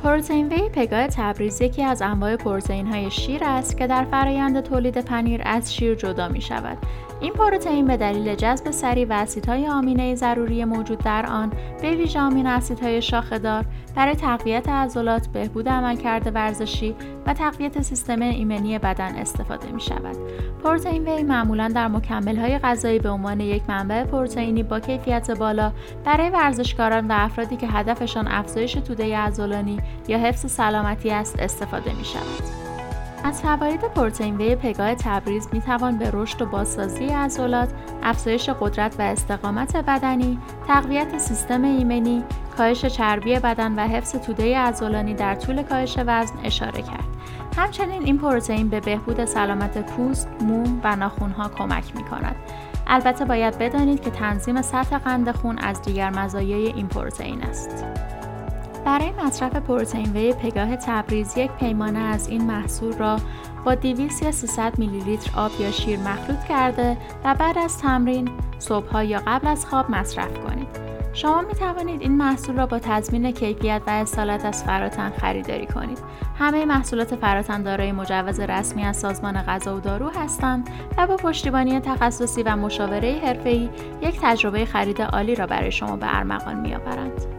پروتئین وی پگاه تبریز یکی از انواع پروتئین‌های شیر است که در فرآیند تولید پنیر از شیر جدا می‌شود. این پروتئین به دلیل جذب سریع و اسیدهای آمینه ضروری موجود در آن، به ویژه آمینو اسیدهای شاخه‌دار، برای تقویت عضلات، بهبود عملکرد ورزشی و تقویت سیستم ایمنی بدن استفاده می‌شود. پروتئین وی معمولاً در مکمل‌های غذایی به عنوان یک منبع پروتئینی با کیفیت بالا برای ورزشکاران و افرادی که هدفشان افزایش توده عضلانی یا حفظ سلامتی است استفاده می‌شود. از فواید پروتئین وی پگاه تبریز می‌توان به رشد و بازسازی عضلات، افزایش قدرت و استقامت بدنی، تقویت سیستم ایمنی، کاهش چربی بدن و حفظ توده عضلانی در طول کاهش وزن اشاره کرد. همچنین این پروتئین به بهبود سلامت پوست، مو و ناخن‌ها کمک می‌کند. البته باید بدانید که تنظیم سطح قند خون از دیگر مزایای این پروتئین است. برای مصرف پروتئین وی پگاه تبریز یک پیمانه از این محصول را با 200 یا 300 میلی لیتر آب یا شیر مخلوط کرده و بعد از تمرین، صبح‌ها یا قبل از خواب مصرف کنید. شما می توانید این محصول را با تضمین کیفیت و اصالت از فراتن خریداری کنید. همه محصولات فراتن دارای مجوز رسمی از سازمان غذا و دارو هستند و با پشتیبانی تخصصی و مشاوره حرفه‌ای یک تجربه خرید عالی را برای شما به ارمغان می‌آورند.